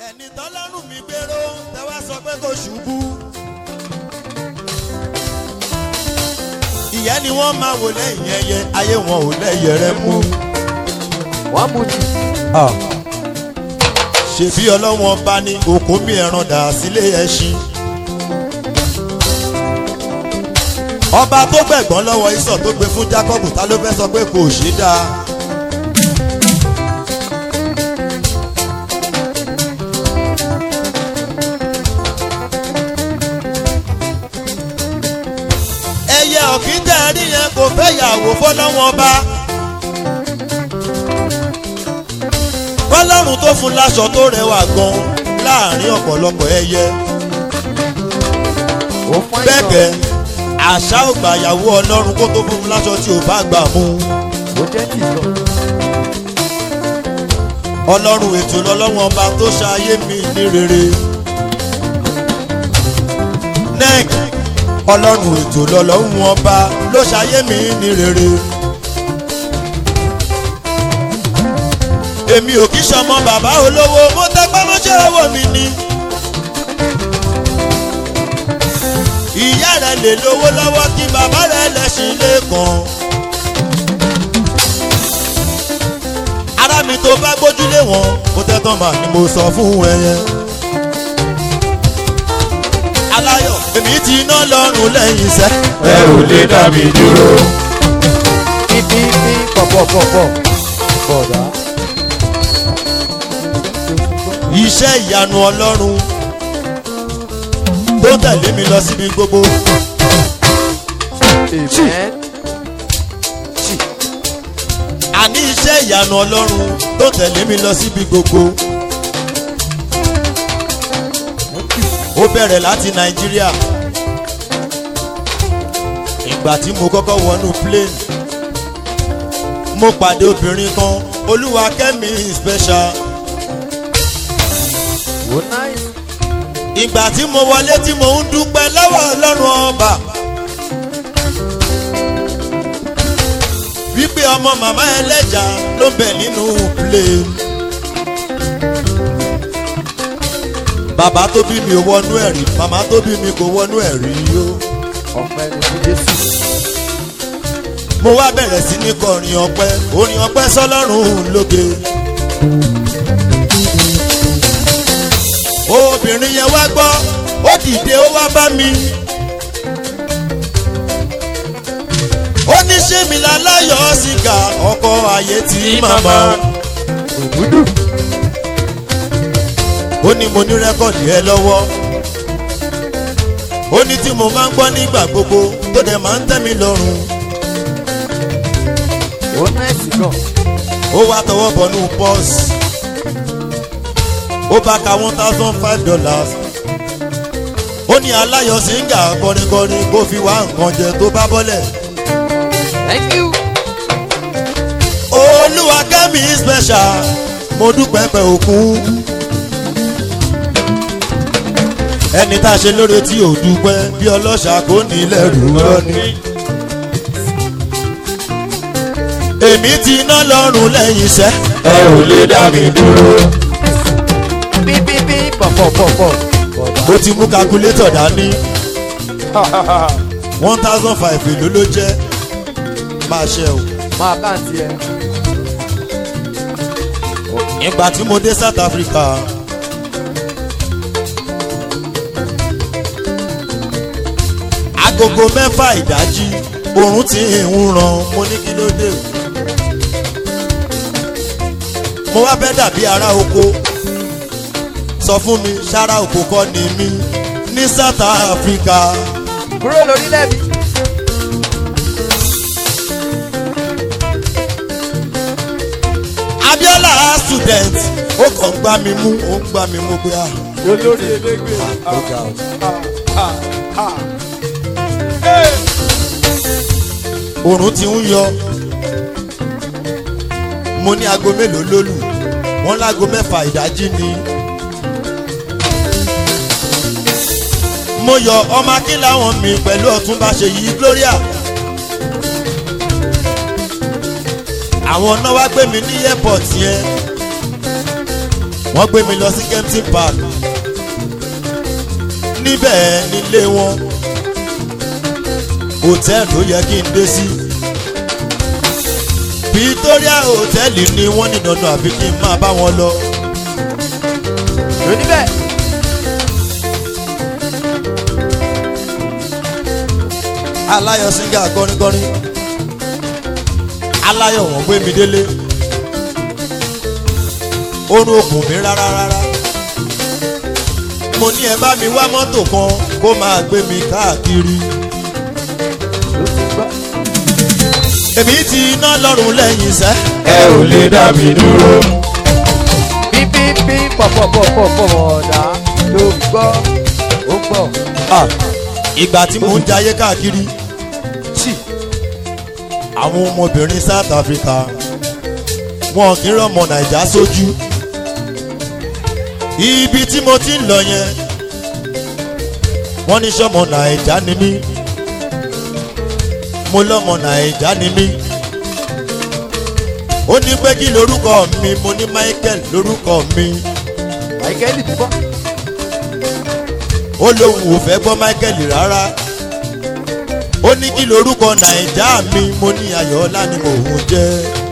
ẹni tọ́lọ́run mi gbèrò tẹ wá sọ pé kò ṣubú. ìyẹn ni wọ́n máa wò lẹ́yìn ẹyẹ ayé wọn ò lẹ́yẹ rẹ mú. wọ́n mú jù. ṣebí ọlọ́wọ́n bá ní òkun mi ẹran dà sílé ẹṣin. ọba tó gbẹ̀gbọ́n lọ́wọ́ Ísọ̀ tó gbé fún Jákọ́bù ta ló fẹ́ sọ pé kò ṣe dáa. ẹyẹ ọ̀kíńtẹ̀ rí yẹn kò fẹ́ yàwó fọlọ́wọ́n bá. fọlọ́run tó fún láṣọ tó rẹwà gan láàrin ọ̀pọ̀lọpọ̀ ẹyẹ. bẹ́ẹ̀kẹ́ àṣà ò gbà yàwó Ọlọ́run kó tó fún láṣọ tí ò bá gbà mú. ó jẹ́ nìkan. Ọlọ́run ètò lọ́lọ́wọ́n ọba tó ṣayé mi ní rere. nec Ọlọ́run ètò lọ́lọ́wọ́n ọba ló ṣayé mi ní rere. èmi ò kí sọmọ bàbá olówó mo tẹpá mọ́ṣẹ́ owó mi ni. ìyá rẹ̀ lè lówó lọ́wọ́ kí bàbá rẹ̀ lẹ́sìn lẹ́kàn. ara mi tó bá gbójúlé wọn mo tẹ́tàn mà ni mo sọ fún ẹ yẹn. aláyọ̀ èmi ti iná lọ́rùn lẹ́yìn iṣẹ́. ẹ ò lè dá mi dúró. kíkí pọ̀pọ̀pọ̀pọ̀ bọ̀dá. iṣẹ́ ìyanu Ọlọ́run tó tẹ̀lé mi lọ síbi gbogbo. amen. àní iṣẹ́ ìyanu Ọlọ́run tó tẹ̀lé mi lọ síbi gbogbo. ó bẹ̀rẹ̀ láti Nàìjíríà. ìgbà tí mo kọ́kọ́ wọnú plane mo pàdé obìnrin kan Olúwakẹ́mi special. ó náìsì. ìgbà tí mo wọlé tí mo ń dúpẹ́ lọ́wọ́ Ọlọ́run ọba wípé ọmọ màmá ẹlẹ́jà ló bẹ̀ nínú plane. bàbá tó bí mi ò wọnú ẹ̀rí màmá tó bí mi kò wọnú ẹ̀rí o. ọpẹ́ ni fún Jésù. mo wá bẹ̀rẹ̀ sí ní kọrin ọpẹ́ orin ọpẹ́ sọ́lọ́run lóge. obìnrin yẹn wá gbọ́ ó dìde ó wá bá mi. ó ní ṣé mi láláyọ̀ sìgá ọkọ ayé tí màmá. ògúdù. ó ní mo ní rẹ́kọ̀dì ẹ lọ́wọ́. ó ní tí mo máa ń gbọ́ nígbà gbogbo tó dẹ̀ máa ń tẹ́ mi lọ́rùn. ó náìsì gan. ó wá tọwọ́ bọnú pọ́ọ̀sì. ó bá ka $1,005. ó ní aláyọ̀ sìngà kọrinkọrin kó fi wá nǹkan jẹ tó bá bọ́lẹ̀. thank you. Olúwakẹ́mi special mo dúpẹ́ pẹ́ òkun. ẹni tá a ṣe lóore tí ò dúpẹ́ bí ọlọ́ṣà kò ní lẹ́rù lọ́ni. èmi ti iná lọ́rùn lẹ́yìn iṣẹ́. ẹ ò lè dá mi dúró. pípípí pọ̀pọ̀pọ̀pọ̀ bọ̀dá. ó ti mú calculator dání. 1,005 èlò ló jẹ́ máa ṣe o. máa káàntì ẹ. ìgbà tí mo dé South Africa agogo 6 ìdájí oòrùn ti ń ràn mo ní kí ló dé o. mo wá fẹ́ dàbí ará oko sọ fún mi sára oko kọ́ ni mí ní South Africa. kúrò lórílẹ̀ mi. Abiola student ó kàn gbá mi mú ó ń gbá mi mú pé a. olórí elégbè. ọ̀gá o. oòrùn ti ń yọ mo ní aago mélòó lólù wọ́n láago 6 ìdájí ni. mo yọ ọmọ akínláwọn mi pẹ̀lú Ọ̀túnba Ṣèyí Gloria. àwọn náà wá gbé mi ní airport yẹn wọ́n gbé mi lọ sí Kempton Park níbẹ̀ nílé wọn hòtẹ́ẹ̀lì ló yẹ kí n dé sí Victoria hòtẹ́ẹ̀lì ni wọ́n ní dandan àfi kí n máa bá wọn lọ. lóníbẹ̀. Aláyọ̀ síngà kọrinkọrin Aláyọ̀ wọ́n gbé mi délé orun òkùn mi rárá mo ní ẹ bá mi wá mọ́tò kan kó máa gbé mi káàkiri èmi ti iná lọ́rùn lẹ́yìn sẹ́. ẹ ò lè dá mi dúró. pípípí pọ̀pọ̀pọ̀pọ̀ ọ̀dà ló gbọ́ ó gbọ́. Ìgbà tí mò ń jayé káàkiri àwọn ọmọbìnrin South Africa wọn kì í rọmọ Nàìjà sójú ibi tí mo ti ń lọ yẹn wọ́n ní sọ́mọ Nàìjà ni mí mo lọ́mọ Nàìjà ni mí ó ní pé kí lorúkọ mi mo ní Michael lorúkọ mi Michael bíbọ́. ó lóun ò fẹ́ gbọ́ Michael rárá ó ní kí lorúkọ Nàìjà mi mo ní Ayọ̀ọ́lá ni mò ń jẹ́.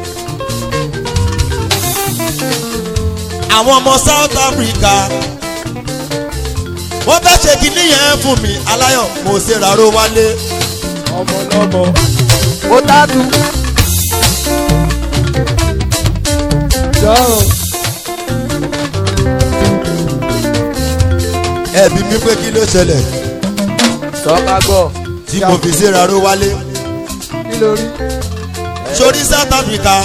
Àwọn ọmọ South Africa wọ́n fẹ́ ṣe kí níyẹn fún mi Aláyọ̀ mo ṣe ráró wálé. ọmọ lọ́mọ ó tátù. jọ̀ọ́. Ẹbí mi pé kí ló ṣẹlẹ̀ sọ́ka gbọ́. tí mo fi ṣe ráró wálé. kí ló rí. Sórí South Africa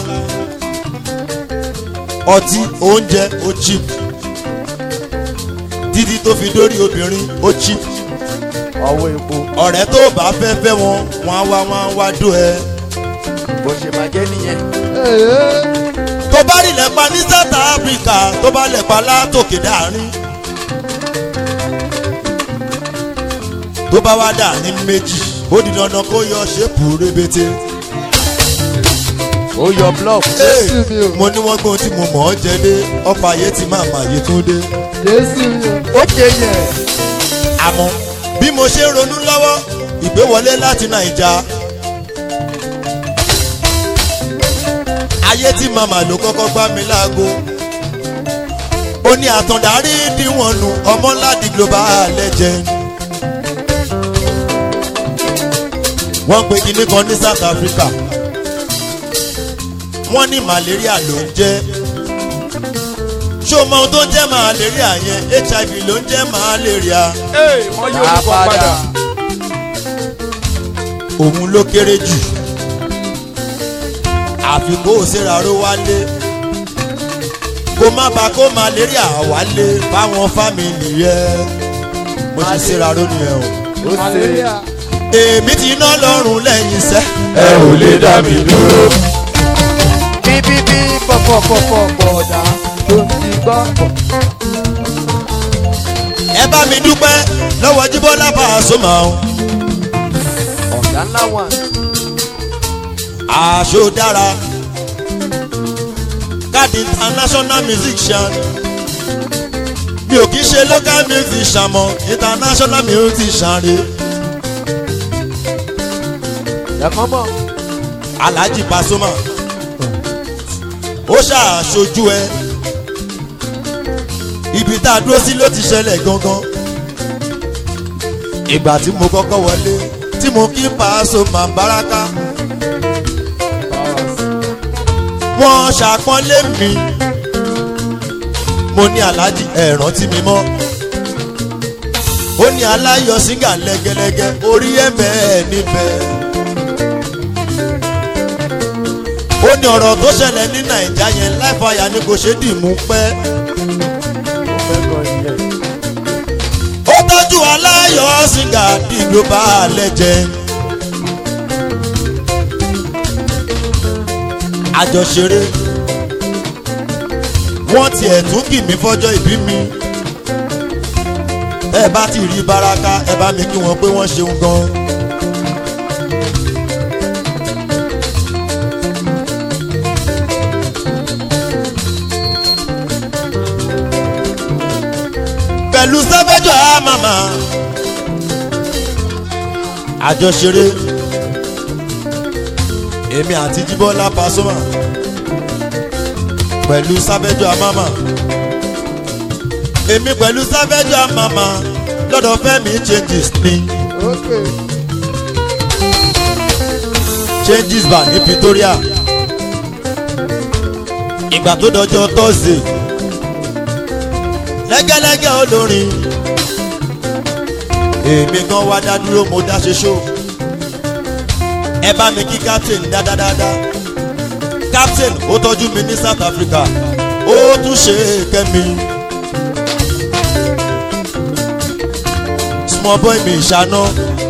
ọtí oúnjẹ ó cheap títí tó fi dórí obìnrin ó cheap. ọwọ́ epo. Ọ̀rẹ́ tó bá fẹ́ fẹ́ wọn wọ́n á wá dó ẹ. bó ṣe máa jẹ́ nìyẹn. Tó bá rí lẹ́pa ní South Africa tó bá lẹ́pa látòkè dáàrin. Tó bá wá dà ní méjì ó di dandan kó yọ ṣépù rébété. ó yọ block. Mo ní wọ́n gbóhun tí mo mọ̀ ọ́ jẹ dé ọkọ̀ ayé tí máa mà yé tún dé. ó jẹ yẹn. Àmọ́ bí mo ṣe ń ronú lọ́wọ́ ìgbéwọlé láti Nàìjà ayé tí màmá ló kọ́kọ́ gbá mi láago ó ní àtàndárí díwọ̀n nù ọmọládì global legend. Wọ́n pe kinní kan ní South Africa wọ́n ní malaria ló ń jẹ́ ṣé o mọ ohun tó ń jẹ́ malaria yẹn HIV ló ń jẹ́ malaria. wọ́n yóò kọ́ padà. Òun ló kéré jù àfi kó o ṣe ráró wálé kó má ba kó malaria wálé fáwọn fámìlì rẹ mo ti ṣe ráró nìyẹn o. ó ṣe. Èmi ti ná lọ́rùn lẹ́yìn sẹ́. ẹ ò lè dá mi dúró. pípípí pọ̀pọ̀pọ̀pọ̀ ọ̀dà ló ti gbọ́. Ẹ bá mi dúpẹ́ lọ́wọ́ Jíbọ́lá Pasuma o. ọ̀gá ńlá wà. Aṣọ dára káàdì international musician mi ò kí ṣe local musician mọ́ international musician re. ẹ̀kọ́ mọ̀. Alhaji Pasuma ó ṣàṣojú ẹ ibi tá a dúró sí ló ti ṣẹlẹ̀ gangan. Ìgbà tí mo kọ́kọ́ wọlé tí mo kí Pasuma Baraka wọ́n ṣàpọ́nlé mi mo ní Alhaji ẹ rántí mi mọ́ ó ní Aláyọ̀ síngà lẹ́gẹ́lẹ́gẹ́ orí ẹ̀ bẹ́ẹ̀ níbẹ̀. Ó ní ọ̀rọ̀ tó ṣẹlẹ̀ ní Nàìjà yẹn láìfàyà ni kò ṣe dìmú pẹ́. Ó tọ́jú Aláyọ̀ síngà di global legend. Àjọṣeré wọ́n tiẹ̀ tún kì mí fọ́jọ́ ìbí mi. Ẹ bá ti rí Baraka ẹ bá mi kí wọn pé wọ́n ṣeun gan. pẹ̀lú sẹ́fẹ́jọ́ àmàmà àjọṣeré èmi àti Jíbọ́lá Pasuma pẹ̀lú sẹ́fẹ́jọ́ àmàmà èmi pẹ̀lú sẹ́fẹ́jọ́ àmàmà lọ́dọ̀ Fẹ́mi changes ni Okay. changes bar ní Pretoria ìgbà tó dọjọ́ Thursday lẹ́gẹ́lẹ́gẹ́ olórin èmi gan wá dá dúró mo dá ṣe ṣó ẹ bá mi kí captain dáadáa captain ó tọ́jú mi ní South Africa ó tún ṣe kẹ́mi small boy mi ìṣáná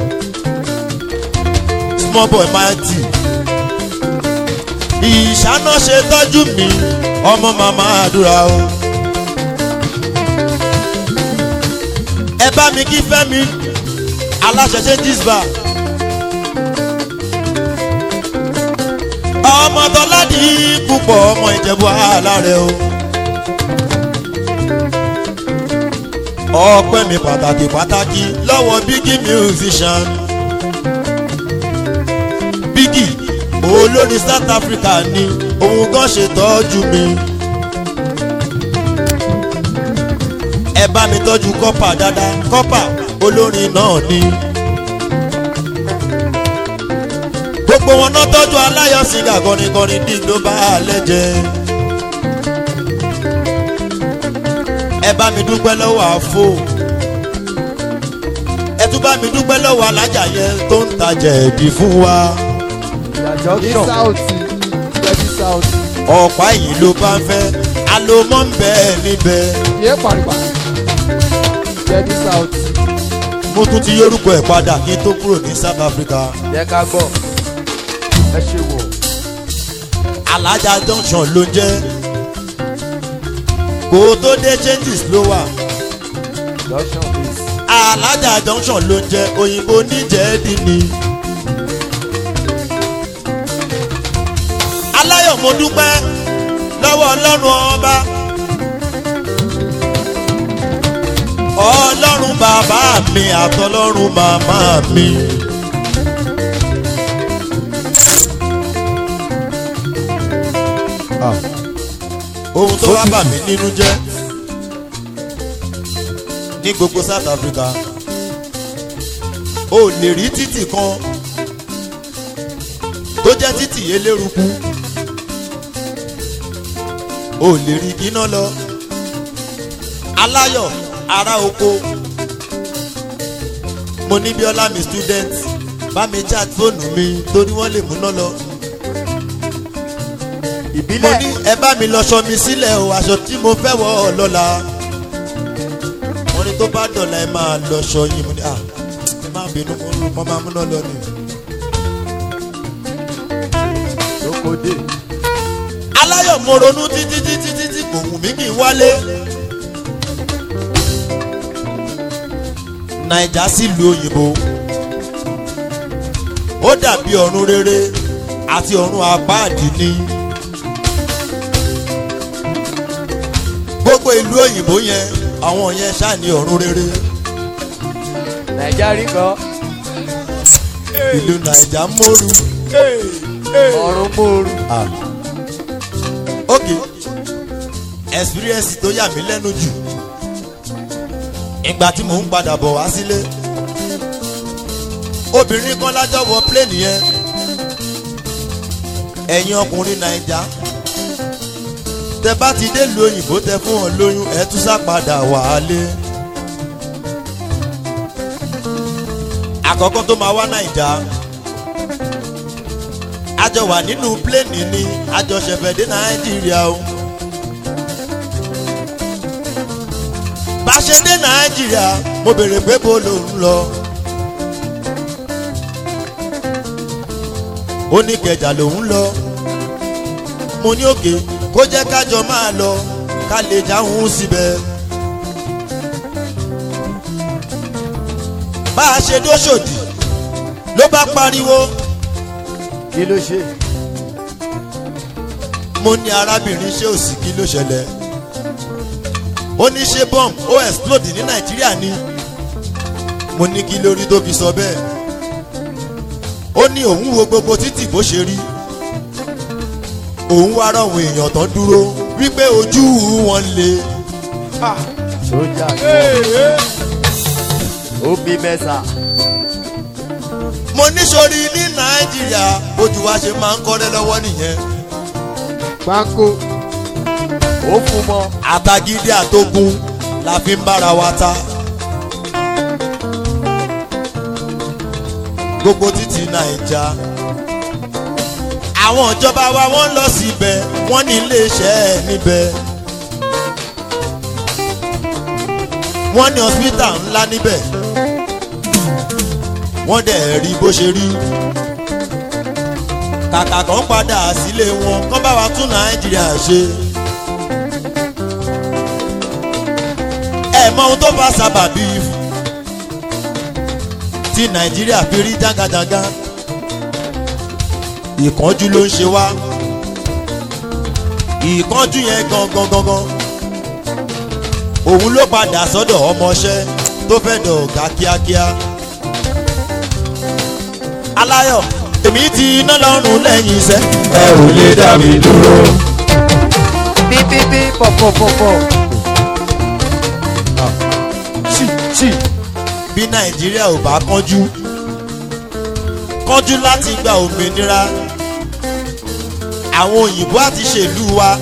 small boy mighty ìṣáná ṣe tọ́jú mi ọmọ màmá àdúrà o. ẹ bá mi kí Fẹ́mi aláṣẹ changes bar ọmọ tọ́ládì púpọ̀ ọmọ Ìjẹ̀bú aláàrẹ o. ọpẹ́ mi pàtàkì lọ́wọ́ Biggie musician Biggie olórin South Africa ni òun gan ṣe tọ́jú mi. ẹ bá mi tọ́jú kọ́pà dáadáa kọ́pà olórin náà ni. gbogbo wọn náà tọ́jú aláyọ̀ sìgá kọrinkọrin ní global legend. ẹ bá mi dúpẹ́ lọ́wọ́ àfo ẹ tún bá mi dúpẹ́ lọ́wọ́ alájà yẹn tó ń tajà ẹ̀dì fún wa. Ní Sáùtì, Jẹ́bí Sáùtì. ọ̀pá yìí ló bá ń fẹ́ alomọ́ ń bẹ́ẹ̀ níbẹ̀. Yé paripa. Jẹ́bí Sáùtì. mo tún ti yórúkọ ẹ̀ padà kí n tó kúrò ní South Africa. Yẹ ká gbọ́. Ẹ ṣe wò. alájà junction ló jẹ́ kó tó dé changes ló wà. Junction please. alájà junction ló jẹ́ òyìnbó níjẹ̀ẹ́dì ni. aláyọ̀ mo dúpẹ́ lọ́wọ́ ọlọ́run ọba ọlọ́run bàbá mi àtọlọ́run màmá mi. ohun tó wá bà mí nínú jẹ́ ní gbogbo South Africa o lè rí títì kan tó jẹ́ títì eléruku o lè rí kíná lọ aláyọ̀ ará oko mo ní Bíọ́lá mi student bá mi chat fóònù mi torí wọ́n lè múná lọ. Ìbílẹ̀. mo ní ẹ bá mi lọ ṣọ mi sílẹ̀ o aṣọ tí mo fẹ́ wọ̀ ọ́ lọ́la wọ́n ní tó bá dọ̀la ẹ máa lọ ṣọ yín mo ní ẹ má bínú mo máa múná lọ ni. Lókòdè. aláyọ̀ mo ronú títí kò wù mí kí n wálé. Naija sílùú òyìnbó ó dàbí ọ̀run rere àti ọ̀run àpáàdì ni. gbogbo ìlú òyìnbó yẹn àwọn yẹn ṣáà ní ọ̀run rere. Naija rí kan. ìlú Naija móru. Ọ̀run mòoru. ok experience tó yà mí lẹ́nu jù ìgbà tí mò ń padà bọ̀ wá sílé obìnrin kan lájọ́ wọ plane yẹn ẹ̀yin ọkùnrin Naija tẹ bá ti dé lu òyìnbó tẹ fún wọn lóyún ẹ tún sá padà wálé. àkọ́kọ́ tó máa wá Naija àjọ wà nínú plane ní àjọṣẹ̀fẹ̀ dé Nàìjíríà o. bá ṣe dé Nàìjíríà mo béèrè pé bó ló ń lọ. ó ní Ìkẹjà lòún lọ. mo ní òkè kó jẹ́ kájọ máa lọ ká lè jáhùn síbẹ̀. bá a ṣe dóṣòdì ló bá pariwo. Kí ló ṣe? mo ní arábìnrin ṣé ò sí kí ló ṣẹlẹ̀. ó ní ṣé bomb ó explode ní nàìjíríà ni mo ní kí lórí tó fi sọ bẹ́ẹ̀ ó ní òun wo gbogbo títì bó ṣe rí òun wá rọ̀wọ̀n èèyàn tán dúró wípé ojú wọn le. sójà ó bí mẹ́sà. mo ní sori ní nàìjíríà ojú wa ṣe máa ń kọ́lé lọ́wọ́ nìyẹn. pákó ó fún mọ́. àtàgídí àtógun la fi ń bára wa ta. gbogbo títí nàìjà àwọn ìjọba wa wọ́n lọ síbẹ̀ wọ́n ní iléeṣẹ́ níbẹ̀ wọ́n ní hospital ńlá níbẹ̀ wọ́n dẹ̀ rí bó ṣe rí kàkà kan padà sílé wọn kán bá wa tún nàìjíríà ṣe. ẹ mọ ohun tó bá sábàbí tí nàìjíríà fi rí jágajàga ìkánjú ló ń ṣe wá ìkánjú yẹn gangan òun ló padà sọ́dọ̀ ọmọọṣẹ́ tó fẹ́ dọ̀gá kíákíá. aláyọ̀ èmi ti iná lọ́rùn lẹ́yìn iṣẹ́. ẹ ò lè dá mi dúró. bíbíbí pọ̀pọ̀pọ̀pọ̀. bí nàìjíríà ò bá kánjú láti gba òmìnira àwọn òyìnbó àti ṣèlú wa.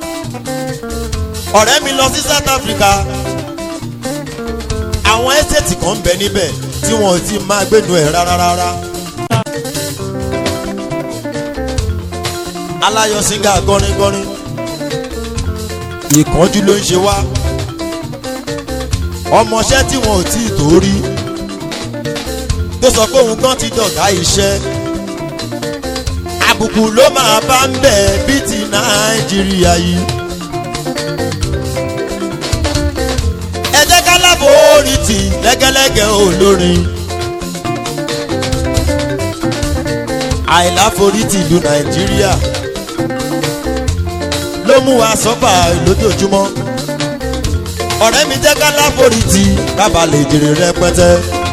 ọ̀rẹ́ mi lọ sí South Africa àwọn ẹ́sẹ̀tì kan ń bẹ níbẹ̀ tí wọn ò ti máa gbénu ẹ̀ rárá. aláyọ̀ síngà gọ́rin ìkánjú ló ń ṣe wá ọmọọṣẹ́ tí wọn ò tí ì tó rí tó sọ pé òun gan ti dọ̀gá iṣẹ́ àbùkù ló máa bá ń bẹ̀ bí ti nàìjíríà yìí. ẹ jẹ́ ká láforítì lẹ́gẹ́lẹ́gẹ́ olórin àìláforítì ìlú nàìjíríà ló mú wa sọ́fà lójoojúmọ́. ọ̀rẹ́ mi jẹ́ ká láforítì kábà lè jèrè rẹpẹtẹ.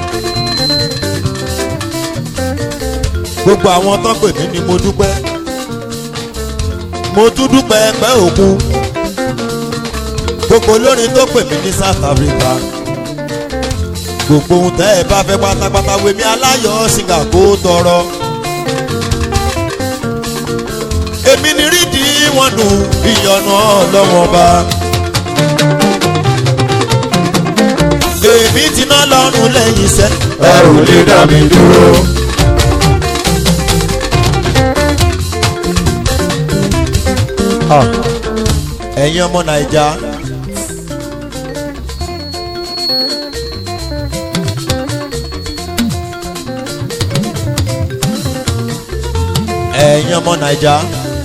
gbogbo àwọn tó pè mí ni mo dúpẹ́ mo tún dúpẹ́ pẹ́ òkun gbogbo olórin tó pè mí ní South Africa gbogbo ohun tẹ́ ẹ bá fẹ́ pátápátá wèmí aláyọ̀ síngà kó tọrọ. èmi ni rídìí wọn nù ìyọnu ọlọ́wọ́n bá. èmi ti ná lọ́rùn lẹ́yìn iṣẹ́. ẹ ò lè dá mi dúró. ẹ̀yin ọmọ nàìjà ẹ̀yin ọmọ nàìjà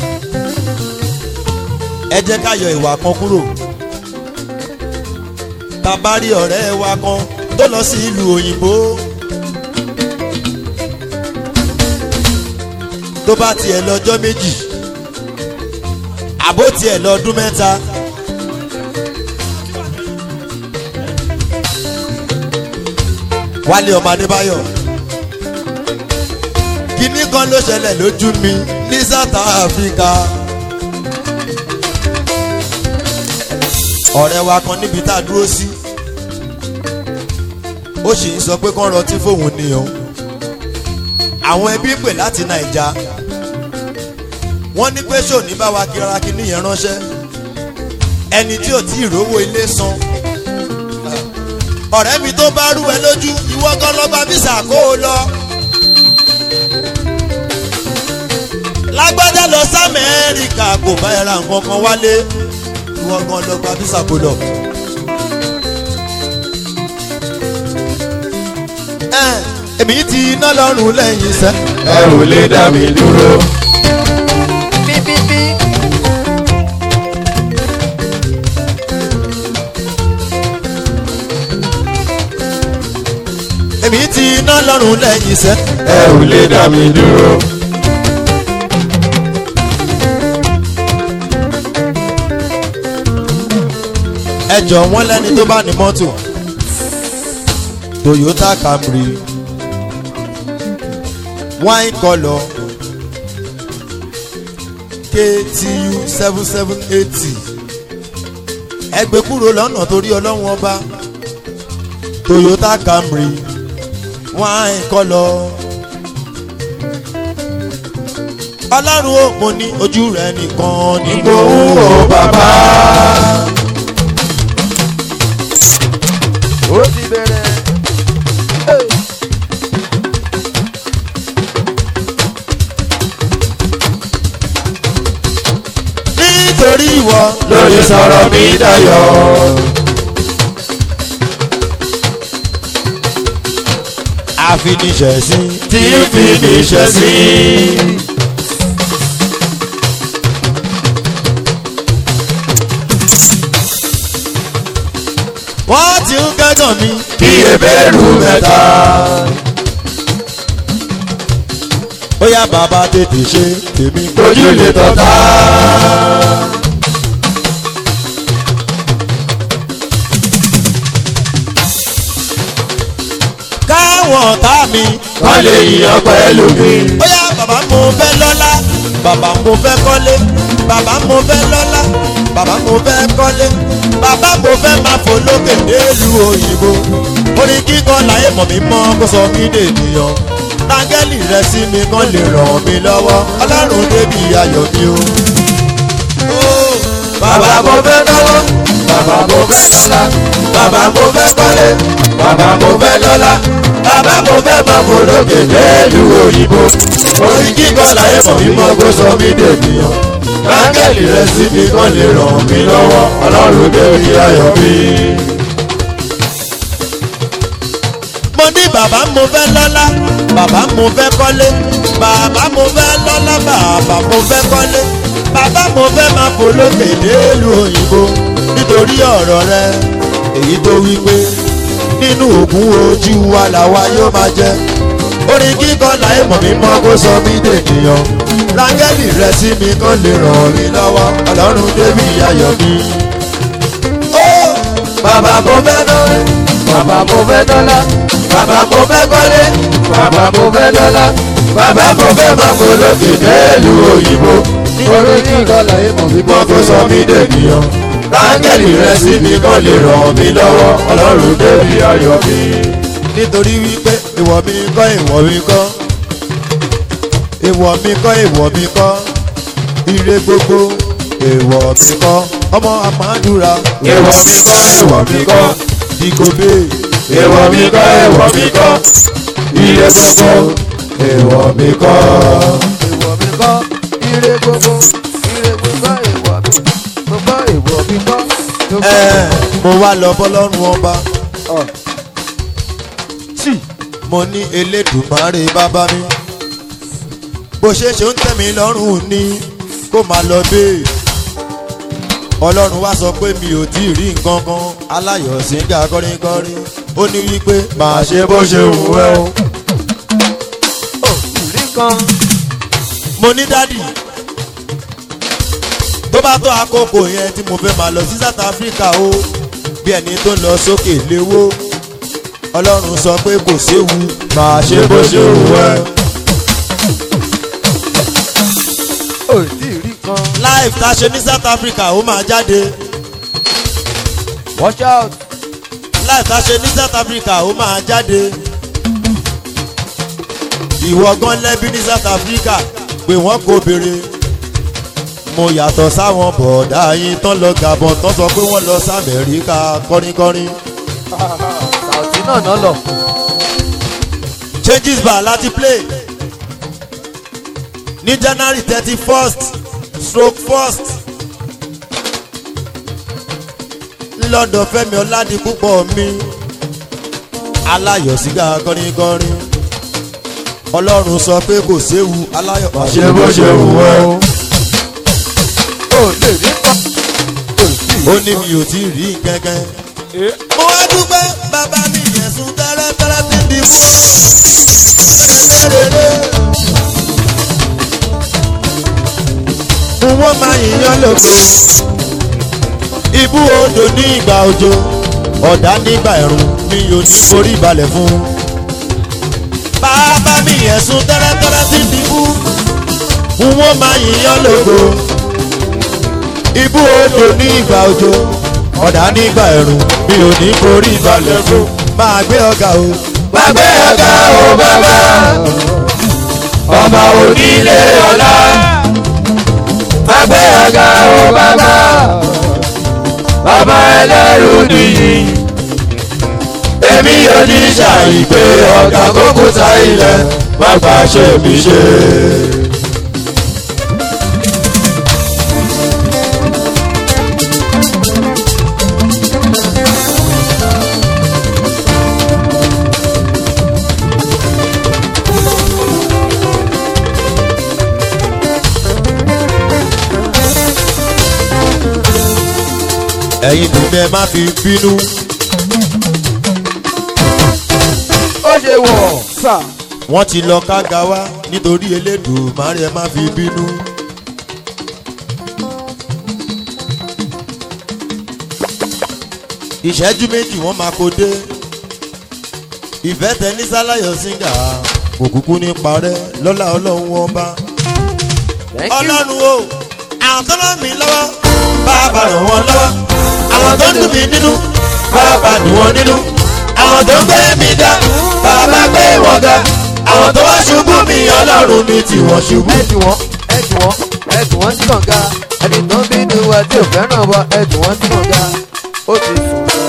ẹ jẹ́ ká yọ ìwà kan kúrò. tá bá rí ọ̀rẹ́ wa kan tó lọ sí ìlú òyìnbó tó bá tiẹ̀ lọ́jọ́ méjì àbó tiẹ̀ lọ́dún mẹ́ta Wálé ọmọ Adébáyọ̀ kíní kan ló ṣẹlẹ̀ lójú mi ní South Africa. ọ̀rẹ́ wa kan níbi tá a dúró sí ó sì ń sọ pé kán rọtí fóun ni o. àwọn ẹbí pè láti Nàìjà wọ́n ní pé ṣòní bá wa kíra kíní yẹn ránṣẹ́ ẹni tí ò tí ì rówó ilé san. ọ̀rẹ́ mi tó bá rú ẹ lójú ìwọ gan lọ gba físà kó o lọ. lágbádá lọ sí Amẹ́ríkà kò bá ẹ ra nǹkan kan wálé ìwọ gan lọ gba físà kó lọ. èmi ti iná lọ́rùn lẹ́yìn iṣẹ́. ẹ ò lè dá mi dúró. bíbíbí. èmi ti iná lọ́rùn lẹ́yìn iṣẹ́. ẹ ò lè dá mi dúró. ẹ ẹjọ́ wọn lẹ́ni tó bá ní mọ́tò Toyota Camry wine colour KTU 7780 ẹgbẹ́ kúrò lọ́nà torí ọlọ́run ọba Toyota Camry wine colour ọlọ́run ó mo ní ojú rẹ̀ nìkan ní gbòòrò bàbá. ó ti bẹ̀rẹ̀. nítorí ìwọ lórí sọ̀rọ̀ mi dayọ̀. àfiníṣẹ́ sí tí ń fi níṣẹ́ sí. wọ́n ti ń kẹ́gàn mi bí ebéèrú mẹ́ta. ó yá bàbá tètè ṣe tèmi ojú lè tọ́ta. káwọn ọ̀tá mi wọ́n lè yíyan pẹ̀lú mi. ó yá bàbá mo fẹ́ lọ́lá bàbá mo fẹ́ kọ́lé bàbá mo fẹ́ lọ́lá bàbá mo fẹ́ kọ́lé bàbá mo fẹ́ máa fò lókè délùú òyìnbó orin kíkọ́ láyé mọ̀ mí mọ́ kó sọ mí dènìyàn táńgẹ́lì rẹ sí mi kán lè ràn mí lọ́wọ́ ọlọ́run débi ayọ̀ mi o. bàbá mo fẹ́ lọ́wọ́ bàbá mo fẹ́ lọ́lá bàbá mo fẹ́ kọ́lé bàbá mo fẹ́ lọ́lá bàbá mo fẹ́ máa fò lókè délùú òyìnbó orin kíkọ́ láyé mọ̀ mí mọ́ kó sọ mí dènìyàn táńgẹ́lì rẹ sí mi kán lè ràn mí lọ́wọ́ ọlọ́run débi ayọ̀ mi. mo ní bàbá mo fẹ́ lọ́lá bàbá mo fẹ́ kọ́lé bàbá mo fẹ́ lọ́lá bàbá mo fẹ́ kọ́lé bàbá mo fẹ́ máa fò lókè délùú òyìnbó nítorí ọ̀rọ̀ rẹ èyí tó wí pé nínú ògùn ojú wa làwa yóò máa jẹ orin kíkọ́ láì mọ̀ mí mọ́ kó sọ mí dènìyàn rángẹ́lì rẹ sí mi kán lè ràn mí lọ́wọ́ ọlọ́run débi ayọ̀ mi. bàbá mo fẹ́ lọ́wọ́ bàbá mo fẹ́ dọ́là bàbá mo fẹ́ kọ́lé bàbá mo fẹ́ dọ́là bàbá mo fẹ́ máa fò lókè délùú òyìnbó orin kíkọ́ láyé mọ̀ mí mọ́ kó sọ mí dènìyàn rángẹ́lì rẹ sí mi kán lè ràn mí lọ́wọ́ ọlọ́run débi ayọ̀ mi. nítorí wípé ìwọ mi kọ́ ìwọ mi kọ́ ìwọ mi kọ́ ìwọ mi kọ́ ire gbogbo ìwọ mi kọ́ ọmọ àmàdúrà ìwọ mi kọ́ ìwọ mi kọ́ dìgòbè ìwọ mi kọ́ ìwọ mi kọ́ ire gbogbo ìwọ mi kọ́. ìwọ mi kọ́ ire gbogbo ire gbogbo ìwọ mi gbogbo ìwọ mi kọ́. mo wá lọ bọ́lọ́run ọba mo ní elédùmarè bàbá mi bó ṣe ṣe ń tẹ̀ mí lọ́rùn ni kó máa lọ bẹ́ẹ̀ ọlọ́run wá sọ pé mi ò tí ì rí nǹkan kan aláyọ̀ síngà kọrinkọrin ó ní wípé màá ṣe bó ṣe wù ẹ́ o. ìrí kan mo ní dádì tó bá tó àkókò yẹn tí mo fẹ́ máa lọ sí South Africa o bí ẹni tó ń lọ sókè léwó ọlọ́run sọ pé kò séwu màá ṣe bó ṣe wù ẹ́. ò tí ì rí kan. live tá a ṣe ní South Africa ó máa jáde watch out. live tá a ṣe ní South Africa ó máa jáde ìwọ gan lẹ́bí ní South Africa pé wọ́n kò béèrè mo yàtọ̀ sáwọn bọ̀ọ̀dá yín tán lọ Gabon tán sọ pé wọ́n lọ sí Amẹ́ríkà kọrinkọrin. sàùtì náà náà lọ. changes bar láti play ní January 31st stroke 1st lọ́dọ̀ Fẹ́mi Ọládipúpọ̀ mi aláyọ̀ sígá kọrinkọrin ọlọ́run sọ pé kò séwu aláyọ̀ máa ṣe bó ṣe wù ẹ́ o. ò lè rí kan. ó ní mi ò tí ì rí gẹ́gẹ́. mo wá dúpẹ́ bàbá mi yẹ̀sùn tẹ́rẹ́tẹ́rẹ́ ti di mú. wọ́n máa yìnyín lóko ibú odò ní ìgbà òjò ọ̀dá nígbà ẹ̀rùn mi ò ní forí balẹ̀ fún. bàbá mi ẹ̀sùn tẹ́rẹ́tẹ́rẹ́ sí ti kú n ó máa yìnyán lógo. ibú odò ní ìgbà òjò ọ̀dá nígbà ẹ̀rùn mi ò ní forí balẹ̀ fún. máa gbé ọ̀gá o. máa gbé ọ̀gá o bàbá ọba onílé ọlá. máa gbé ọ̀gá o bàbá bàbá ẹlẹ́rù nìyí. èmi yóò ní ṣàìpé ọ̀gá kókúta ilẹ̀ má gbà ṣe mí ṣe. ẹ̀yin tèmi ẹ má fi bínú. ó ṣe wọ̀ sà. wọ́n ti lọ kága wá nítorí Elédùmarè ẹ má fi bínú. ìṣẹ́jú méjì wọ́n máa kó dé. ìfẹ́ tẹ ní Sálàyọ̀ síngà kò kúkú ní parẹ́ lọ́lá ọlọ́run wọn bá. ọlọ́run o àwọn tó ràn mí lọ́wọ́ bàbá ràn wọ́n lọ́wọ́. àwọn tó ń dùn mí nínú bàbá dùn wọ́n nínú. àwọn tó ń gbé mi ga bàbá gbé wọn ga. àwọn tó wá ṣubú mi ọlọ́run mi tí wọ́n ṣubú. ẹ̀dùn wọn sí kànga ẹni tó ń bínú wa tí ò fẹ́ràn wa ẹ̀dùn wọn sí kànga ó ti sùn lọ.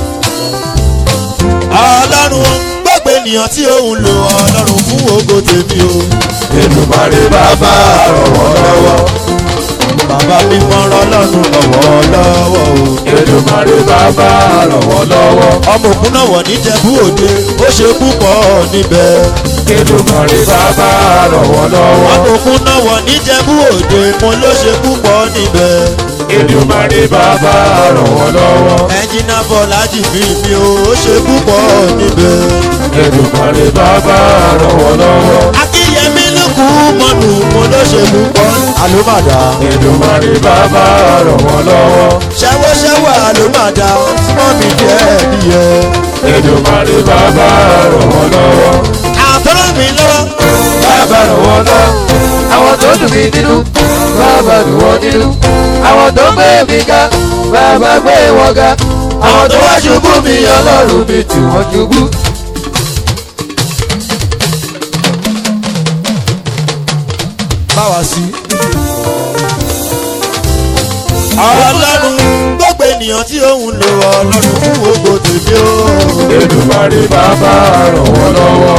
ọlọ́run gbogbo ènìyàn tí òun lò ọlọ́run fún ògo tèmi o. Èdùmàrè bàbá ràn wọ́n lọ́wọ́. bàbá mi mọ ọlọ́run lọ́wọ́ o. Èdùmàrè bàbá ràn wọ́n lọ́wọ́. ọmọ òkun náà wọ̀ níjẹ̀bú òde ó ṣe púpọ̀ níbẹ̀. Èdùmàrè bàbá ràn wọ́n lọ́wọ́. ọmọ òkun náà wọ̀ níjẹ̀bú òde mo ló ṣe púpọ̀ níbẹ̀. Èdùmàrè bàbá ràn wọ́n lọ́wọ́. ẹnjìnà Bọ́lájì mi ó ṣe púpọ̀ níbẹ̀. Èdùmàrè bàbá ràn wọ́n lọ́wọ́. akínyẹmí lókù mọ́nù mo ló ṣe púpọ̀ àlùmọ̀dá. Èdùmàrè bàbá ràn wọ́n lọ́wọ́. ṣẹ́wọ́ṣẹ́wọ́ àlùmọ̀dá súnmọ́ mi díẹ̀. Èdùmàrè bàbá ràn wọ́n lọ́wọ́. àtọ́rọ̀ mi lọ́wọ́. Bàbá ràn wọ́n lọ́wọ́. àwọn tó dùn mí nínú bàbá dùn wọ́n nínú. àwọn tó gbé mi ga bàbá gbé wọn ga. Àwọn tó wá ṣubú mi ọlọ́run mi tì wọ́n ṣubú. báwa sí. ọlọ́run gbogbo ènìyàn tí òun lò ọlọ́run fún ògo tèmi o. Èdùmàrè bàbá ràn wọ́n lọ́wọ́.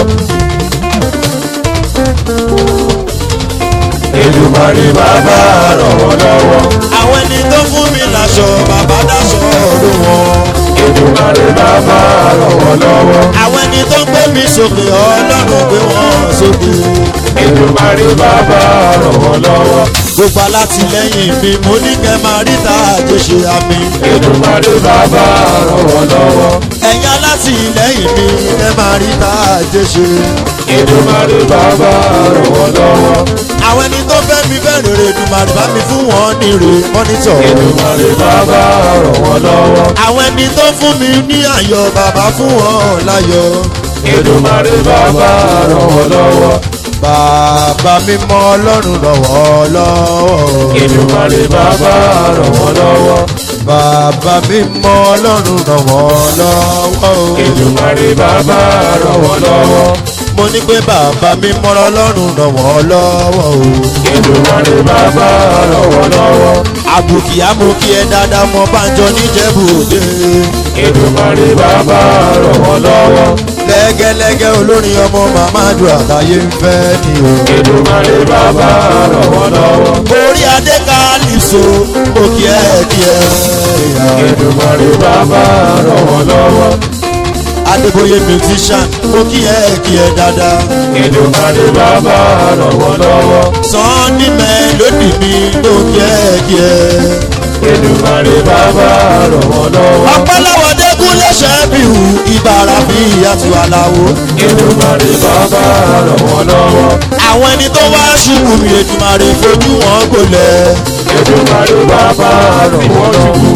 Èdùmàrè bàbá ràn wọ́n lọ́wọ́. àwọn ẹni tó fún mi láṣọ bàbá dáṣọ ọdún wọn. Èdùmàrè bàbá ràn wọ́n lọ́wọ́. àwọn ẹni tó ń gbé mi sókè ọlọ́run gbé wọn sókè. Èdùmàrè bàbá ràn wọ́n lọ́wọ́. gbogbo alátìlẹ́yìn mi mo ní kẹ́ máa rí tá a jẹ ṣe àmì. Èdùmàrè bàbá ràn wọ́n lọ́wọ́. ẹ̀yin alátìlẹ́yìn mi kẹ́ máa rí tá a jẹ ṣe. Èdùmàrè bàbá ràn wọ́n lọ́wọ́. àwọn ẹni tó fẹ́ mi fẹ́ rere Èdùmàrè bá mi fún wọn ní rè mọ́nítọ̀. Èdùmàrè bàbá ràn wọ́n lọ́wọ́. àwọn ẹni tó fún mi ní ayọ̀ bàbá fún wọn láyọ̀. Èdùmàrè bàbá ràn wọ́n lọ́wọ́. bàbá mi mọ ọlọ́run lọ́wọ́. Èdùmàrè bàbá ràn wọ́n lọ́wọ́. bàbá mi mọ ọlọ́run lọ́wọ́. Èdùmàrè bàbá ràn wọ́n lọ́wọ́. mo ní pé bàbá mi mọ ọlọ́run lọ́wọ́. Èdùmàrè bàbá ràn wọ́n lọ́wọ́. àbùkì àmùkì ẹ̀ dáadáa mọ bánjọ níjẹ̀bú òde. Èdùmàrè bàbá ràn wọ́n lọ́wọ́. lẹ́gẹ́lẹ́gẹ́ olórin ọmọ Mamadu àtàyè ń fẹ́ ni o. Èdùmàrè bàbá ràn wọ́n lọ́wọ́. orí adé Kálísò òkè ẹ̀kẹ́. Èdùmàrè bàbá ràn wọ́n lọ́wọ́. Adébóyè musician òkè ẹ̀kẹ́ dáadáa. Èdùmàrè bàbá ràn wọ́n lọ́wọ́. Sunny Melody mi òkè ẹ̀kẹ́. Èdùmàrè bàbá ràn wọ́n lọ́wọ́. ọ̀pọ̀lọpọ̀ dẹ́kun lẹ́sẹ̀ bí wù ìbára bí àti aláwo. Èdùmàrè bàbá ràn wọ́n lọ́wọ́. àwọn ẹni tó wá ṣubú mi Èdùmàrè fojú wọn gbolẹ̀. Èdùmàrè bàbá ràn wọ́n lọ́wọ́. àwọn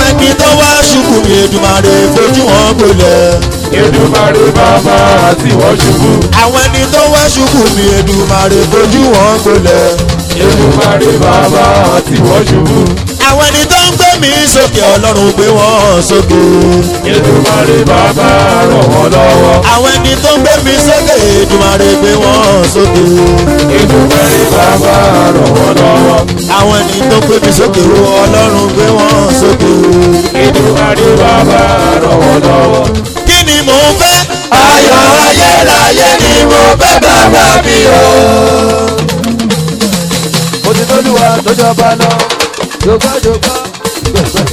àwọn ẹni tó wá ṣubú mi Èdùmàrè fojú wọn gbolẹ̀. Èdùmàrè bàbá àti wọ́n ṣubú. àwọn ẹni tó wá ṣubú mi Èdùmàrè fojú wọn gbolẹ̀. Èdùmàrè bàbá àti wọ́n ṣubú. àwọn ẹni tó ń gbé mi sókè Ọlọ́run gbé wọn sókè. Èdùmàrè bàbá ràn wọ́n lọ́wọ́. àwọn ẹni tó ń gbé mi sókè Èdùmàrè gbé wọn sókè. Èdùmàrè bàbá ràn wọ́n lọ́wọ́. àwọn ẹni tó ń gbé mi sókè wo Ọlọ́run gbé wọn sókè. Èdùmàrè bàbá ràn wọ́n lọ́wọ́. kí ni mò ń fẹ́? ayọ̀ ayérayé ni mo fẹ́ bàbá mi o. mo ti tọ́lúwa lọ́jọ́ba lọ jọgbọ́jọgbọ́ gbẹ̀gbẹ̀.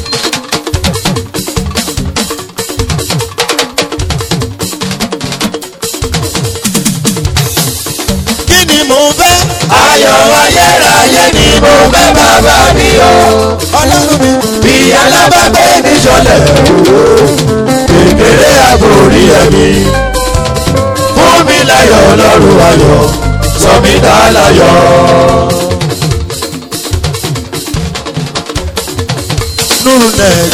kí ni mò ń fẹ́? ayọ̀ ayérayé ni mo fẹ́ bàbá mi o. Ọlọ́run mi. bí alábàgbé mi ṣọlẹ̀ kékeré àgórí ẹ̀mí fún mi láyọ̀ ọlọ́run ayọ̀ sọ mí dá láyọ̀. Nurudeen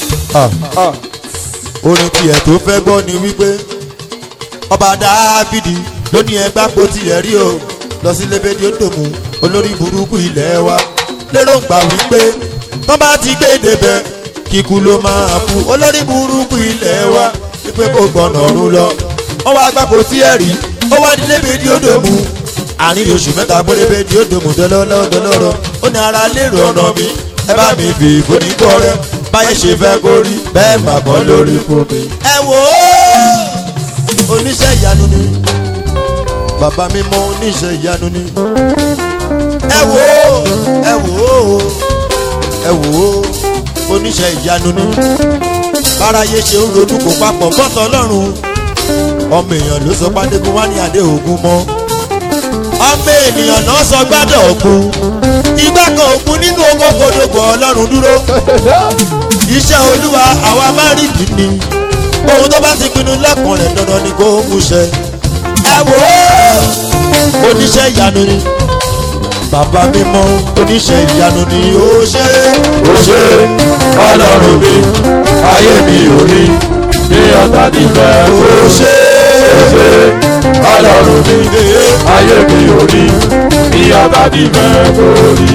orin tiẹ̀ tó fẹ́ gbọ́ ni wípé ọba Dáfídì ló ní ẹgbà kó tiẹ̀ rí o lọ sí lébédé òdòmù olórí burúkú ilẹ̀ wa lérògbà wípé tán bá ti gbé débẹ̀ kíkú ló máa kú olórí burúkú ilẹ̀ wa wípé kò gbọ́nà ọ̀run lọ ó wá gbà kó tiẹ̀ rí ó wá ní lébédé òdòmù àárín oṣù mẹ́ta gbé lébédé òdòmù dọ́lọ́rọ́ ó ní ara lérò ọ̀nà mi ẹ bá mi fi ìfòníkọ rẹ báyé ṣe fẹ́ kó rí bẹ́ẹ̀ mà bọ́ lórí fún mi. ẹ wò ó oníṣẹ́ ìyanu ni bàbá mi mọ oníṣẹ́ ìyanu ni. ẹ wò ó ẹ wò ó ẹ wò ó oníṣẹ́ ìyanu ni. báráyé ṣe ń ronú kó papọ̀ bọ́tọ̀ ọlọ́run ọmọ èèyàn ló sọ pàdégún wá ní adé ògún mọ́ ọmọ ènìyàn náà sọ gbádọ̀ ògún igbá kan ògún nínú owó kodogbo ọlọ́run dúró iṣẹ́ olúwa àwa máa rí kìíní ohun tó bá ti pinnu lẹ́kùn rẹ̀ dandan ni kò mú ṣẹ. ẹ wò ó oníṣẹ́ ìyanu ni bàbá mi mọ oníṣẹ́ ìyanu ni ó ṣe. ó ṣe ọlọ́run mi ayé mi ò rí bí ọ̀tá ti fẹ́. ó ṣe ọlọ́run mi ayé mi ò rí bí ọ̀tá ti fẹ́ kó rí.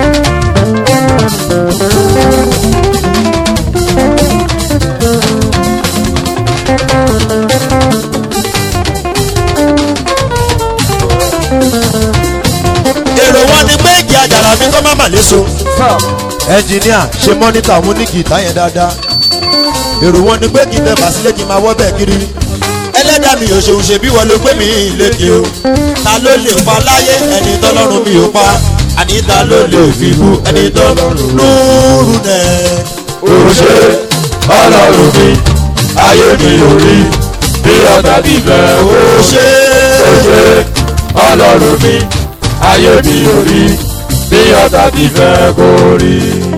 èrò wọn ni pé ìjì àjàrà mi kọ́ má mà léso. ẹnjìníà ṣe mọ́nítà mú ní gìtá yẹn dáadáa. èrò wọn ni pé kí n tẹ bàsílẹ̀ kí n máa wọ́ bẹ́ẹ̀ kiri. ẹlẹ́dàá mi ò ṣeun ṣe bí wọ́n ló gbé mi lékè o. ta ló lè pa láyé ẹni tọ́lọ́run mi ò pa. àní ta ló lè fi bú ẹni tọ́lọ́run Nurudeen. ó ṣe ọlọ́run mi ayé mi ò rí bí ọ̀tá ti fẹ́. ó ṣe ọlọ́run mi ayé mi ò rí bí ọ̀tá ti fẹ́ kó rí.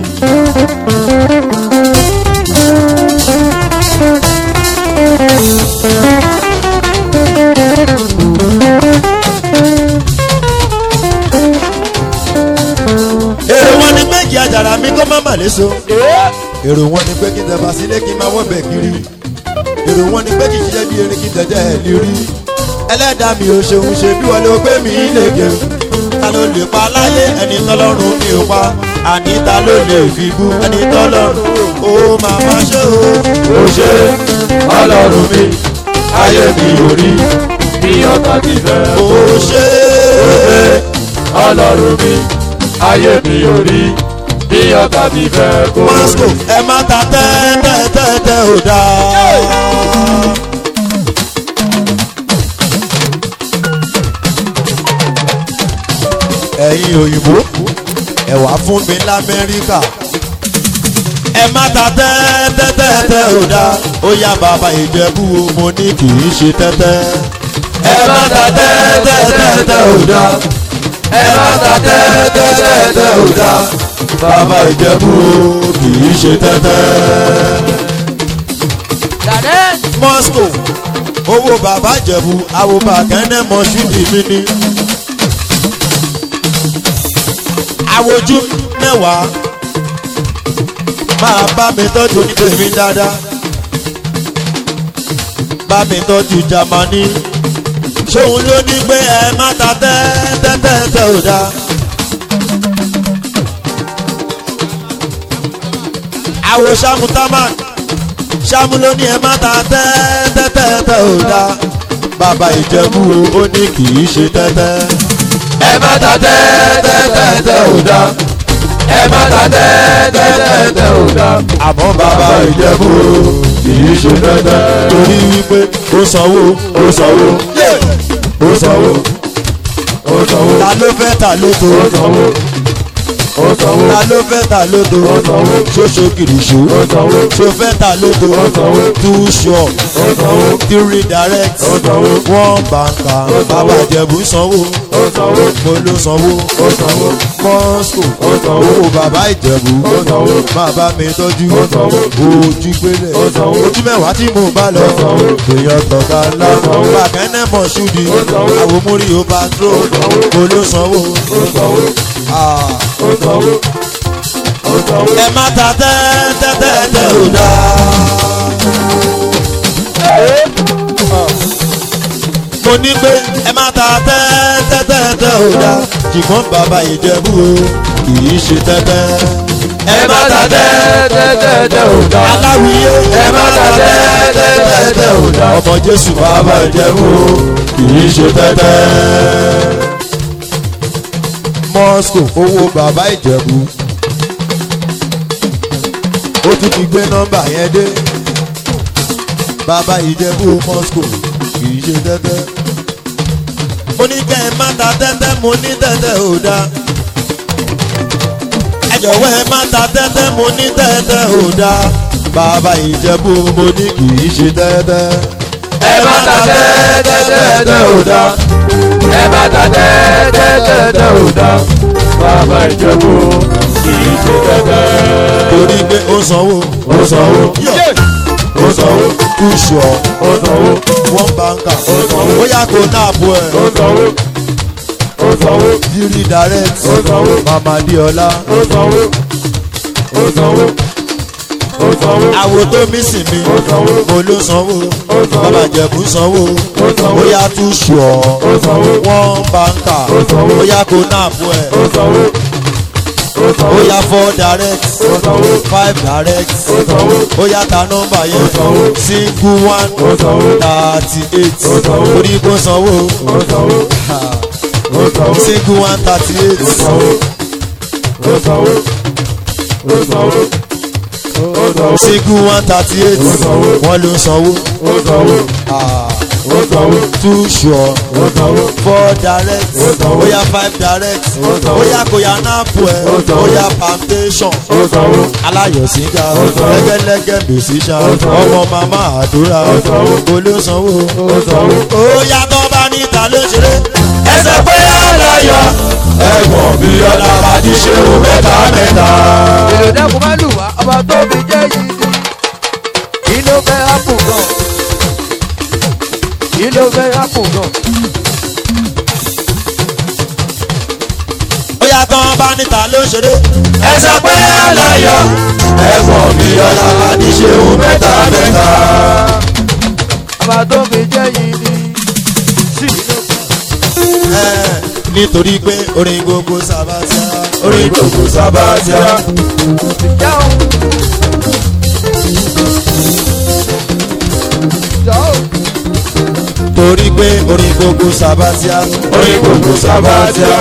èrò wọn ni pé ìjì àjàrà mi kọ́ má mà léso. èrò wọn ni pé kí n tẹ bàsílẹ̀ kí n máa wọ́ bẹ́ẹ̀ kiri. èrò wọn ni pé kí n ṣiṣẹ́ bí erin kí n tẹ̀jẹ́ ẹ̀ lérí. ẹlẹ́dàá mi ò ṣeun ṣe bí wọ́n ló gbé mi lékè. ta ló lè pa láyé ẹni tọ́lọ́run mi ò pa. àní ta ló lè fi bú ẹni tọ́lọ́run ó máa má ṣe o. ó ṣe ọlọ́run mi ayé mi ò rí bí ọ̀tá ti fẹ́. ó ṣe ọlọ́run mi ayé mi ò rí bí ọ̀tá ti fẹ́ kó rí. Moscow ẹ má ta tẹ́tẹ́tẹ́tẹ́ ò dáa. ẹ̀yin òyìnbó ẹ wá fún mi lamẹ́ríkà ẹ má ta tẹ́tẹ́tẹ́tẹ́ ò dáa. ó yá bàbá Ìjẹ̀bú o mo ní kì í ṣe tẹ́tẹ́. ẹ má ta tẹ́tẹ́tẹ́tẹ́ ò dáa. ẹ má ta tẹ́tẹ́tẹ́tẹ́ ò dáa. bàbá Ìjẹ̀bú o kì í ṣe tẹ́tẹ́. Moscow owó bàbá Ìjẹ̀bú àwọn bàkẹ́nẹ́ mọ́ṣúdì mi ní. àwòjú mẹ́wàá máa bá mi tọ́jú ní tèmi dáadáa bá mi tọ́jú Jámánì ṣóun ló ní pé ẹ má ta tẹ́tẹ́tẹ́ ò dáa. àwo Ṣàmù Támán Ṣàmù ló ní ẹ má ta tẹ́tẹ́tẹ́ ò dáa. bàbá Ìjẹ̀bú ó ní kì í ṣe tẹ́tẹ́. ẹ má ta tẹ́tẹ́tẹ́ ò dáa. ẹ má ta tẹ́tẹ́tẹ́ ò dáa. àmọ́ bàbá Ìjẹ̀bú kì í ṣe tẹ́tẹ́. torí wípé ó sanwó ó sanwó. ó sanwó. ó sanwó. ta ló fẹ́ ta lóto. ó sanwó. ó sanwó. ta ló fẹ́ ta lóto. ó sanwó. ṣoṣo kìrìṣó. ó sanwó. ṣo fẹ́ ta lóto. ó sanwó. too sure. ó sanwó. three direct. ó sanwó. one banker. ó sanwó. bàbá Ìjẹ̀bú sanwó. ó sanwó. mo ló sanwó. ó sanwó. mọ́sùkò. ó sanwó. owó bàbá Ìjẹ̀bú. ó sanwó. máa bá mi tọ́jú. ó sanwó. ojú gbélé. ó sanwó. ojú mẹ́wàá tí mo bá lọ. ó sanwó. èèyàn tọ̀ka ńlá. ó sanwó. bàkẹ́nẹ́ mọ̀ ṣúdi. ó sanwó. àwọn múrí ó bá tó. ó sanwó. mo ló sanwó. ó sanwó. Ah. ó sanwó. ó sanwó. ẹ má ta tẹ́tẹ́tẹ́ ò dáa. mo ní pé ẹ má ta tẹ́tẹ́tẹ́ ò dáa. ṣùgbọ́n bàbá Ìjẹ̀bú o kì í ṣe tẹ́tẹ́. ẹ má ta tẹ́tẹ́tẹ́ ò dáa. aláwìyé ẹ má ta tẹ́tẹ́tẹ́ ò dáa. ọmọ Jésù bàbá Ìjẹ̀bú o kì í ṣe tẹ́tẹ́. Moscow owó bàbá Ìjẹ̀bú ó tún ti gbé nọ́mbà yẹn dé. bàbá Ìjẹ̀bú Moscow kì í ṣe tẹ́tẹ́. mo ní kẹ́ ẹ má ta tẹ́tẹ́ mo ní tẹ́tẹ́ ò dáa. ẹ jọ̀wọ́ ẹ má ta tẹ́tẹ́ mo ní tẹ́tẹ́ ò dáa. bàbá Ìjẹ̀bú mo ní kì í ṣe tẹ́tẹ́. ẹ má ta tẹ́tẹ́tẹ́ ò dáa. ẹ má ta tẹ́tẹ́tẹ́ ò dáa. bàbá Ìjẹ̀bú kì í ṣe tẹ́tẹ́. torí pé ó sanwó. ó sanwó. ó sanwó. kúṣọ. ó sanwó. one banker. ó sanwó. ó yà kó náà bọ̀ ẹ̀. ó sanwó. ó sanwó. Yiri direct. ó sanwó. Mama Diola. ó sanwó. ó sanwó. ó sanwó. àwo tó mí sì mi. ó sanwó. mo ló sanwó. ó sanwó. bàbá Ìjẹ̀bú sanwó. ó sanwó. ó yà tún ṣọ. ó sanwó. one banker. ó sanwó. ó yà kó náà bọ̀ ẹ̀. ó sanwó. ó sanwó. ó yà four direct. ó sanwó. five direct. ó sanwó. ó yà ta nọ́mbà ó yẹn. sanwó. single one. ó sanwó. 38. ó sanwó. orí kó sanwó. ó sanwó. ó sanwó. single one 38. ó sanwó. ó sanwó. ó sanwó. ó sanwó. single one 38. ó sanwó. wọ́n ló sanwó. ó sanwó. ó sanwó. too sure. ó sanwó. four direct. ó sanwó. ó yà five direct. ó sanwó. ó yà kó yà náàpù ẹ̀. ó sanwó. ó yà palmitation. ó sanwó. aláyọ̀síga. ó sanwó. lẹ́gẹ́lẹ́gẹ́ bèsíṣà. ó sanwó. ọmọ màmá àdúrà. ó sanwó. kò ló sanwó. ó sanwó. ó yàtọ̀ bá níta ló ṣeré. ẹ sọ pé aláyọ̀ ẹ̀gbọ́n bí ọlá bàdí ṣe o mẹ́ta mẹ́ta. èrò dẹ́kun má lù wá ọba tó fi jẹ́ yìí ni kí ló fẹ́ hápù gan kí ló fẹ́ hápù gan. ó yàtọ̀ bá níta ló ṣeré. ẹ sọ pé aláyọ̀ ẹ̀gbọ́n bí ọlá bàdí ṣe o mẹ́ta mẹ́ta. ọba tó fi jẹ́ yìí ni sí ló Ẹ̀, nítorí pé orin gbogbo sábàtìá. orin gbogbo sábàtìá. fi jáwọ́. jáwọ́. torí pé orin gbogbo sábàtìá. orin gbogbo sábàtìá.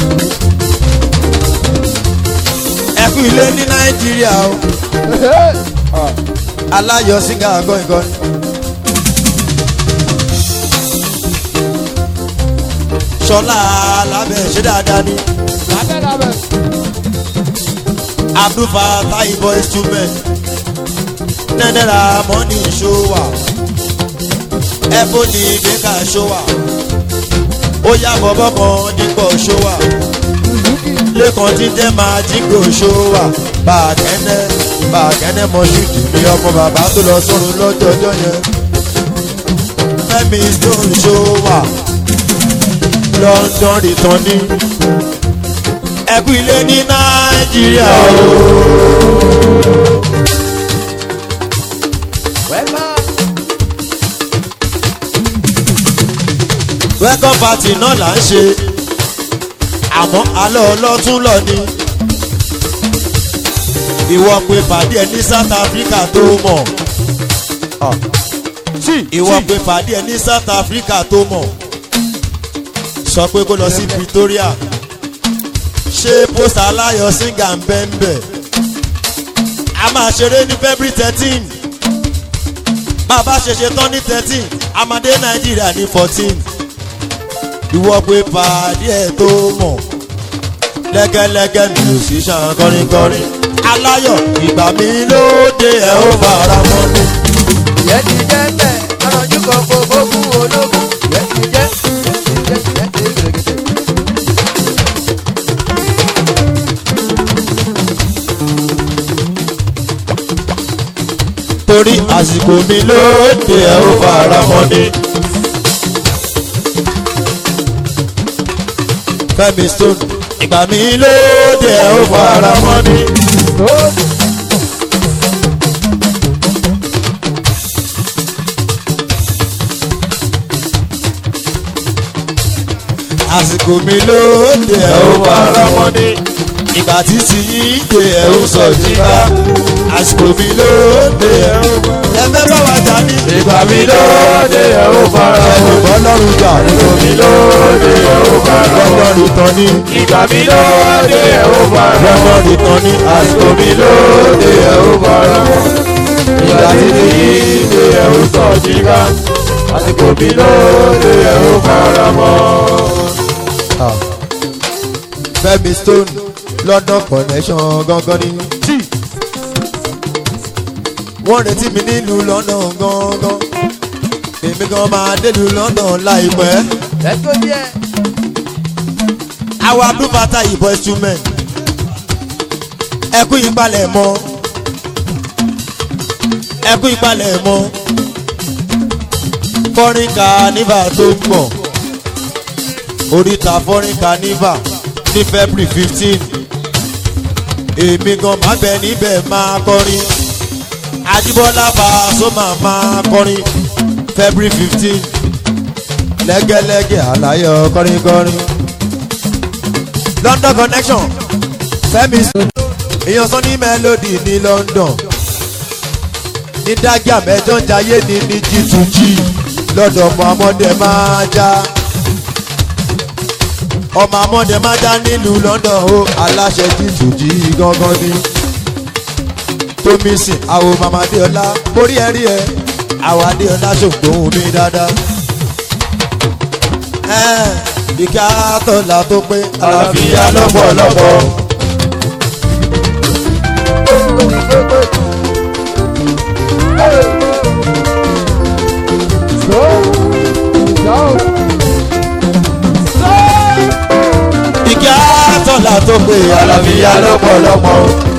ẹ kú ilé ní Nàìjíríà o. aláyọ̀ síngà gọ́ngọ́ ni. Ṣọlá lábẹ́ ṣe dáadáa ni. lábẹ́ lábẹ́. Abdulfa Taibo instrument. Nẹ́nẹ́ra mọ́nì ṣówà. Ẹ̀fọ́nì bẹ́kà ṣówà. Ó yá bọ́bọ́ kan dípò ṣówà. Lẹ́kàn tí jẹ́ máa jígbò ṣówà. Bàkẹ́nẹ́ mọ́ṣúdì ní ọmọ bàbá tó lọ sọ́run lọ́jọ́jọ́ yẹn. Fẹ́mi Stone ṣówà. London returning. ẹkú ilé ní nàìjíríà o. welcome party náà là ń ṣe àmọ́ alẹ́ ọlọ́tún lọ ni ìwọ pé pàdé ẹ ní South Africa tó mọ̀ ìwọ pé pàdé ẹ ní South Africa tó mọ̀ sọ pé kó lọ sí Pretoria ṣé pósítà aláyọ̀ síngà ń bẹ́ ń bẹ̀ a máa ṣeré ní February 13 bàbá ṣẹṣẹ tán ní 13 a máa dé Nàìjíríà ní 14 ìwọ pé pàdé ẹ tó mọ̀ lẹ́gẹ́lẹ́gẹ́ mi ò sí ṣàn kọrinkọrin aláyọ̀ ìgbà mi lóde ẹ̀ ó fara mọ́ ni. ìyẹn ti jẹ́ bẹ́ẹ̀ ọ̀rọ̀jú kan kò bókun ológun ìyẹn ti jẹ́ gẹ́gẹ́dẹ́. torí àsìkò mi lóde ẹ̀ ó fara mọ́ ni. Fẹ́mi Stone ìgbà mi lóde ẹ̀ ó fara mọ́ ni. àsìkò mi lóde ẹ̀ ó fara mọ́ ni. ìgbà tí ti yín dé ẹ̀ ó sọ jíká. àsìkò mi lóde ẹ̀ ó fara mọ́ ni. ẹ fẹ́ bá wa jà ní. ìgbà mi lóde ẹ̀ ó fara mọ́ ni. ẹ̀dùn bọ́lọ́run jà. àsìkò mi lóde ẹ̀ ó fara mọ́ ni. lọ́dọ̀ọ̀dún tán ní. ìgbà mi lóde ẹ̀ ó fara mọ́ ni. lọ́dọ̀ọ̀dún tán ní. àsìkò mi lóde ẹ̀ ó fara mọ́ ni. ìgbà tí ti yín dé ẹ̀ ó sọ jíká. àsìkò mi lóde ẹ̀ ó fara mọ́. Fẹ́mi Stone London connection gangan ni. wọ́n retí mi nílùú London gangan èmi gan máa délùú London láìpẹ́. ẹ̀kọ́ díẹ̀. àwọn abúlé ìbọn instrument ẹkú ìpalẹ̀ mọ́ foreign carnival tó ń bọ̀ oríta foreign carnival ní February 15 èmi gan máa bẹ níbẹ̀ máa kọrin Ajíbọ́lá Pasuma máa kọrin February 15 lẹ́gẹ́lẹ́gẹ́ àlàyé kọrinkọrin London connection Fẹ́mi èèyàn sọ ní Melody ní London ní dágíà mẹ́jọ ń jayé ní G2G lọ́dọ̀ ọmọ ọmọdé máa já ọmọ ọmọdé máa já nílùú London o aláṣẹ G2G gangan ni tómi sìn àwọn mama Adéọlá borí ẹ rí ẹ àwọn Adéọlá ṣògbóhùn mi dáadáa ìkà tọ́lá tó pé àlàáfíà lọ́pọ̀lọpọ̀. ìkà tọ́lá tó pé àlàáfíà lọ́pọ̀lọpọ̀.